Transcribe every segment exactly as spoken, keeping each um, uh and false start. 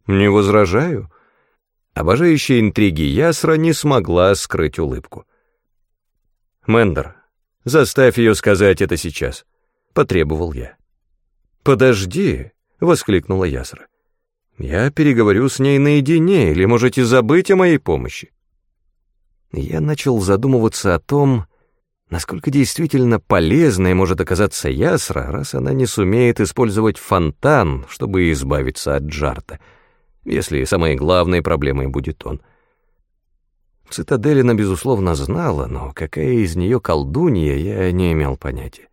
Не возражаю. Обожающая интриги Ясра не смогла скрыть улыбку. «Мендер, заставь ее сказать это сейчас», — потребовал я. «Подожди», — воскликнула Ясра. «Я переговорю с ней наедине, или можете забыть о моей помощи». Я начал задумываться о том, насколько действительно полезной может оказаться Ясра, раз она не сумеет использовать фонтан, чтобы избавиться от Джарта, если самой главной проблемой будет он. Цитадель она, безусловно, знала, но какая из нее колдунья, я не имел понятия.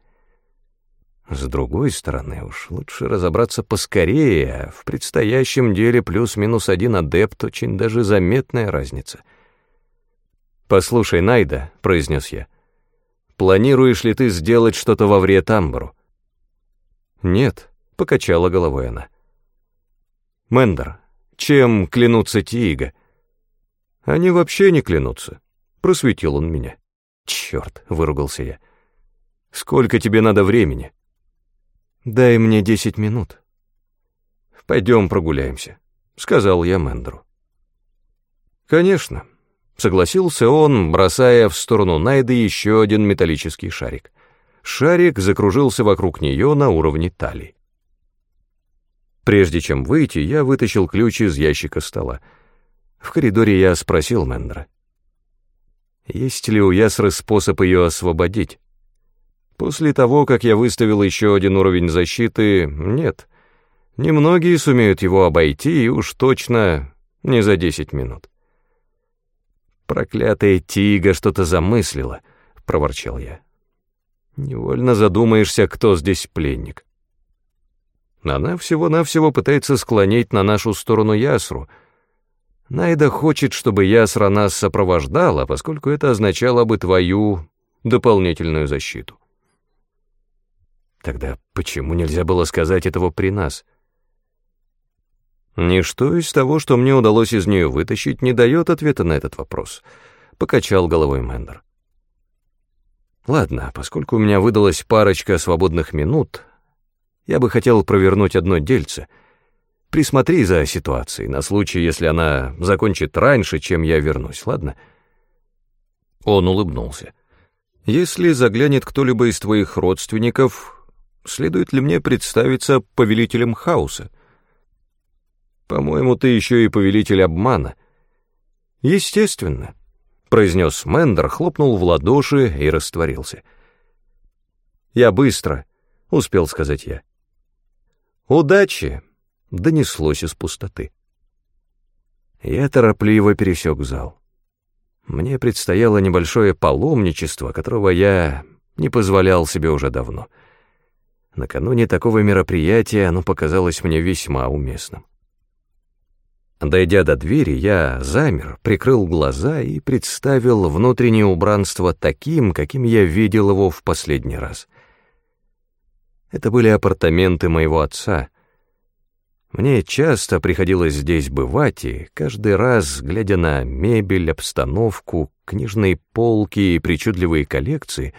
С другой стороны, уж лучше разобраться поскорее, а в предстоящем деле плюс-минус один адепт — очень даже заметная разница. «Послушай, Найда», — произнес я, — «планируешь ли ты сделать что-то во вред Амбру?» «Нет», — покачала головой она. «Мендер, чем клянутся Тиига?» «Они вообще не клянутся», — просветил он меня. «Черт», — выругался я. «Сколько тебе надо времени?» «Дай мне десять минут». «Пойдем прогуляемся», — сказал я Мендеру. «Конечно», — согласился он, бросая в сторону Найды еще один металлический шарик. Шарик закружился вокруг нее на уровне талии. Прежде чем выйти, я вытащил ключ из ящика стола. В коридоре я спросил Мендера: есть ли у Ясры способ ее освободить? После того, как я выставил еще один уровень защиты, нет. Немногие сумеют его обойти, и уж точно не за десять минут. «Проклятая Тиига что-то замыслила», — проворчал я. «Невольно задумаешься, кто здесь пленник. Она всего-навсего пытается склонить на нашу сторону Ясру. Найда хочет, чтобы Ясра нас сопровождала, поскольку это означало бы твою дополнительную защиту». Тогда почему нельзя было сказать этого при нас? Ничто из того, что мне удалось из нее вытащить, не дает ответа на этот вопрос, — покачал головой Мендер. Ладно, поскольку у меня выдалась парочка свободных минут, я бы хотел провернуть одно дельце. Присмотри за ситуацией, на случай, если она закончит раньше, чем я вернусь, ладно? Он улыбнулся. Если заглянет кто-либо из твоих родственников, следует ли мне представиться повелителем хаоса? По-моему, ты еще и повелитель обмана. Естественно, — произнес Мендер, хлопнул в ладоши и растворился. Я быстро, — успел сказать я. Удачи, — донеслось из пустоты. Я торопливо пересек зал. Мне предстояло небольшое паломничество, которого я не позволял себе уже давно. Накануне такого мероприятия оно показалось мне весьма уместным. Дойдя до двери, я замер, прикрыл глаза и представил внутреннее убранство таким, каким я видел его в последний раз. Это были апартаменты моего отца. Мне часто приходилось здесь бывать, и каждый раз, глядя на мебель, обстановку, книжные полки и причудливые коллекции,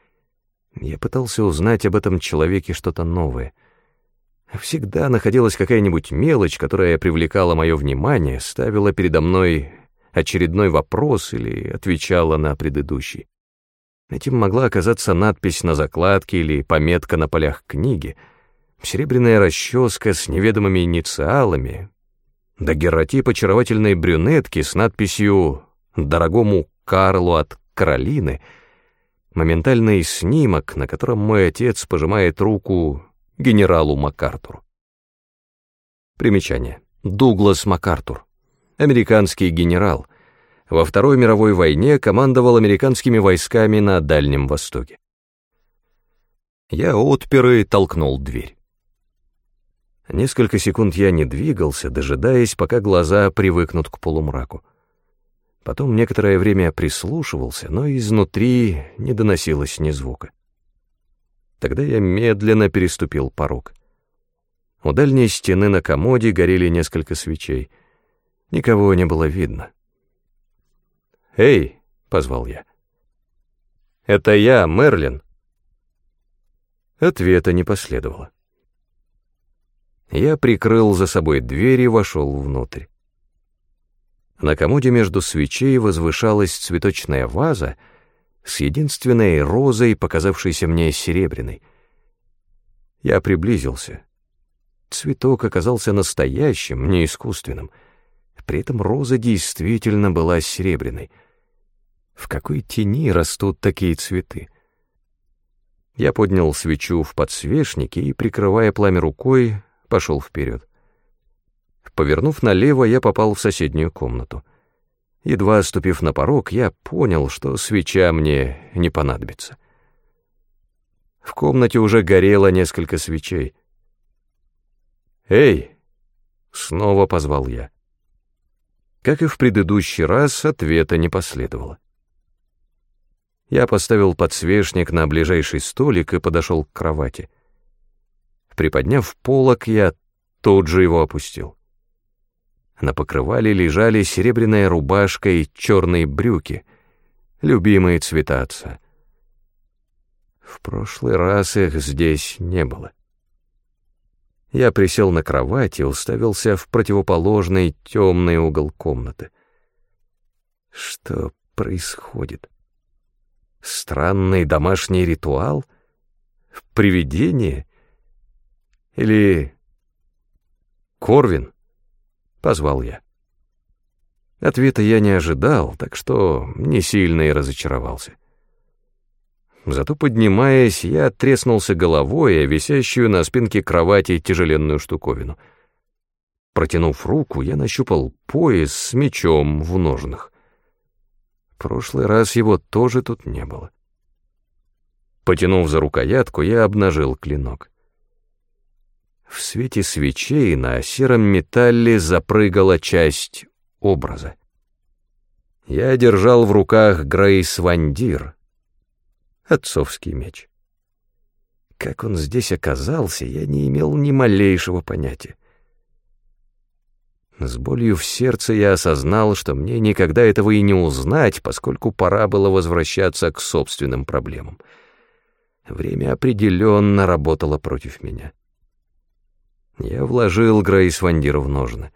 я пытался узнать об этом человеке что-то новое. Всегда находилась какая-нибудь мелочь, которая привлекала мое внимание, ставила передо мной очередной вопрос или отвечала на предыдущий. Этим могла оказаться надпись на закладке или пометка на полях книги, серебряная расческа с неведомыми инициалами, дагерротип очаровательной брюнетки с надписью «Дорогому Карлу от Каролины», моментальный снимок, на котором мой отец пожимает руку генералу МакАртуру. Примечание. Дуглас МакАртур. Американский генерал. Во Второй мировой войне командовал американскими войсками на Дальнем Востоке. Я отпер и толкнул дверь. Несколько секунд я не двигался, дожидаясь, пока глаза привыкнут к полумраку. Потом некоторое время прислушивался, но изнутри не доносилось ни звука. Тогда я медленно переступил порог. У дальней стены на комоде горели несколько свечей. Никого не было видно. «Эй!» — позвал я. «Это я, Мерлин». Ответа не последовало. Я прикрыл за собой дверь и вошел внутрь. На комоде между свечей возвышалась цветочная ваза с единственной розой, показавшейся мне серебряной. Я приблизился. Цветок оказался настоящим, не искусственным. При этом роза действительно была серебряной. В какой тени растут такие цветы? Я поднял свечу в подсвечнике и, прикрывая пламя рукой, пошел вперед. Повернув налево, я попал в соседнюю комнату. Едва ступив на порог, я понял, что свеча мне не понадобится. В комнате уже горело несколько свечей. «Эй!» — снова позвал я. Как и в предыдущий раз, ответа не последовало. Я поставил подсвечник на ближайший столик и подошел к кровати. Приподняв полог, я тут же его опустил. На покрывале лежали серебряная рубашка и черные брюки, любимые цвета отца. В прошлый раз их здесь не было. Я присел на кровать и уставился в противоположный темный угол комнаты. Что происходит? Странный домашний ритуал? Привидение? Или... Корвин? Позвал я. Ответа я не ожидал, так что не сильно и разочаровался. Зато, поднимаясь, я треснулся головой о висящую на спинке кровати тяжеленную штуковину. Протянув руку, я нащупал пояс с мечом в ножнах. В прошлый раз его тоже тут не было. Потянув за рукоятку, я обнажил клинок. В свете свечей на сером металле запрыгала часть образа. Я держал в руках Грейсвандир, отцовский меч. Как он здесь оказался, я не имел ни малейшего понятия. С болью в сердце я осознал, что мне никогда этого и не узнать, поскольку пора было возвращаться к собственным проблемам. Время определенно работало против меня. Я вложил Грейсвандир в ножны.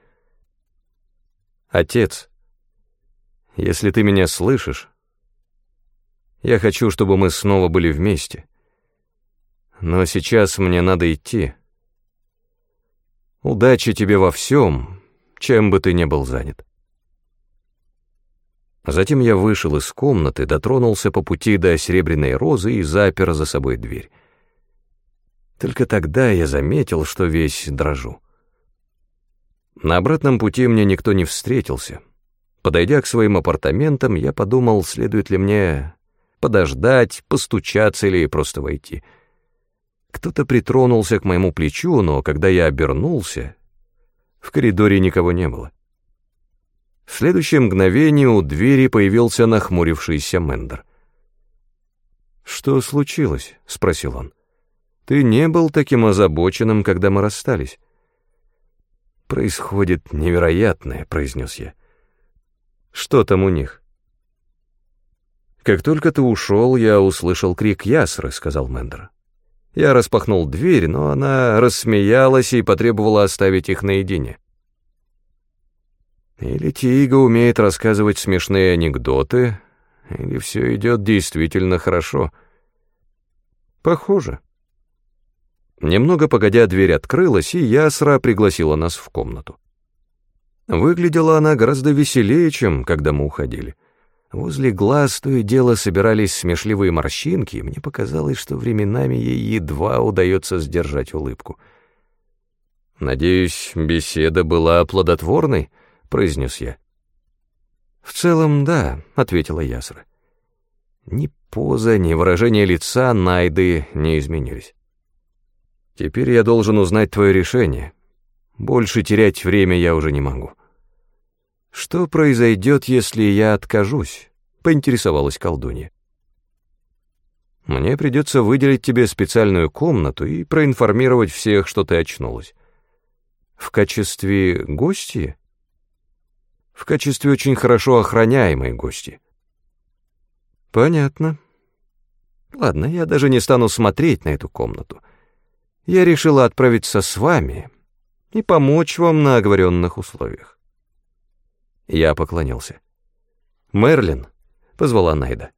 «Отец, если ты меня слышишь, я хочу, чтобы мы снова были вместе. Но сейчас мне надо идти. Удачи тебе во всем, чем бы ты ни был занят». Затем я вышел из комнаты, дотронулся по пути до серебряной розы и запер за собой дверь. Только тогда я заметил, что весь дрожу. На обратном пути мне никто не встретился. Подойдя к своим апартаментам, я подумал, следует ли мне подождать, постучаться или просто войти. Кто-то притронулся к моему плечу, но когда я обернулся, в коридоре никого не было. В следующее мгновение у двери появился нахмурившийся Мендер. «Что случилось?» — спросил он. «Ты не был таким озабоченным, когда мы расстались». «Происходит невероятное», — произнес я. «Что там у них?» «Как только ты ушел, я услышал крик Ясры», — сказал Мендер. Я распахнул дверь, но она рассмеялась и потребовала оставить их наедине. Или Тиига умеет рассказывать смешные анекдоты, или все идет действительно хорошо. Похоже. Немного погодя, дверь открылась, и Ясра пригласила нас в комнату. Выглядела она гораздо веселее, чем когда мы уходили. Возле глаз то и дело собирались смешливые морщинки, и мне показалось, что временами ей едва удается сдержать улыбку. «Надеюсь, беседа была плодотворной?» — произнес я. «В целом, да», — ответила Ясра. Ни поза, ни выражение лица Найды не изменились. «Теперь я должен узнать твое решение. Больше терять время я уже не могу». «Что произойдет, если я откажусь?» — поинтересовалась колдунья. «Мне придется выделить тебе специальную комнату и проинформировать всех, что ты очнулась. В качестве гостьи?» «В качестве очень хорошо охраняемой гости». «Понятно. Ладно, я даже не стану смотреть на эту комнату. Я решила отправиться с вами, и помочь вам на оговоренных условиях». Я поклонился. «Мерлин», — позвала Найда.